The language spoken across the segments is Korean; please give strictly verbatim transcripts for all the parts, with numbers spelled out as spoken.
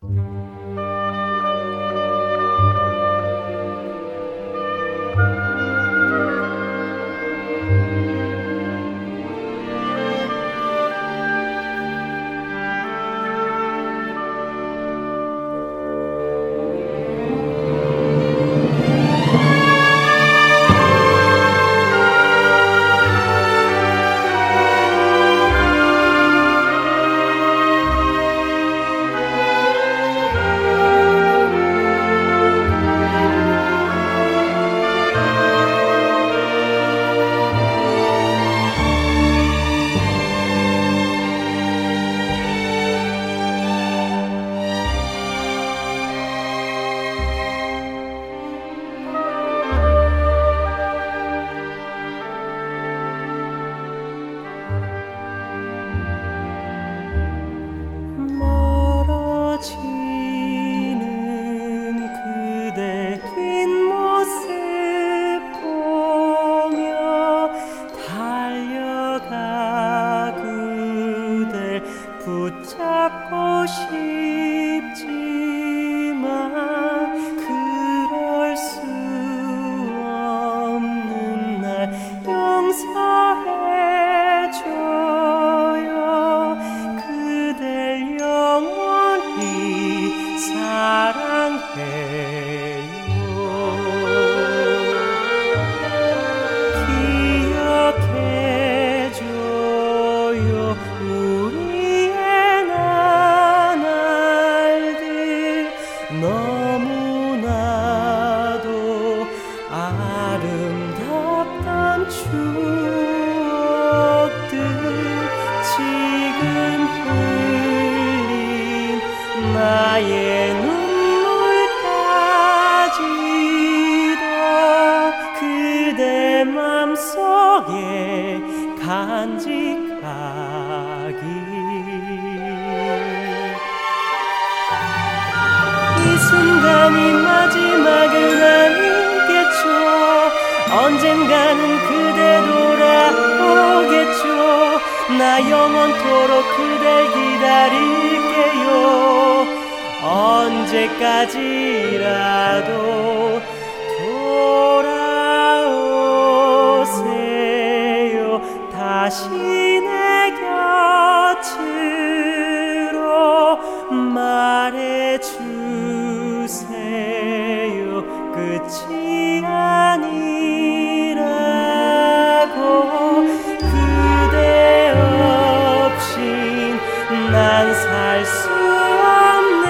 붙잡고 싶지만 그럴 수 없는 날 용서해줘요. 그댈 영원히 사랑해요. 기억해줘요. 우리의 나날들 너무나도 아름답던 추억들 지금 흘린 나의 눈물까지도 그대 맘속에 간직하길. 이 순간이 마지막은 아니겠죠. 언젠가는 그대 돌아오겠죠. 나 영원토록 그댈 기다릴게요. 언제까지라도 돌아오세요. 다시 내 곁으로 말해주세요. 끝이 아니라고. 그대 없인 난 살 수 없는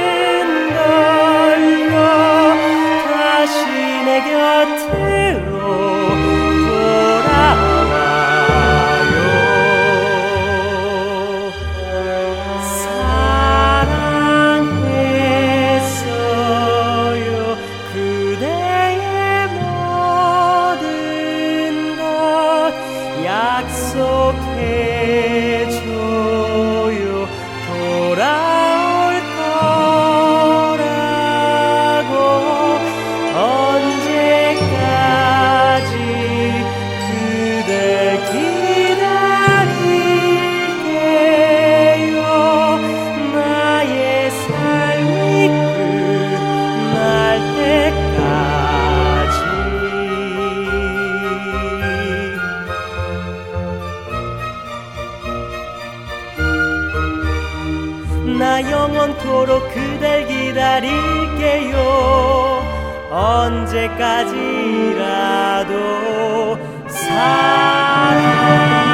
걸요. 다시 내 곁으로 돌아와요. 사랑했어요. 그대의 모든 것 약속해줘요. 돌아올 거라고. 언제까지 그댈 기다릴게요. 나의 삶이 끝날 때까지. 나 영원토록 그댈 기다릴게요. 언제까지라도 사랑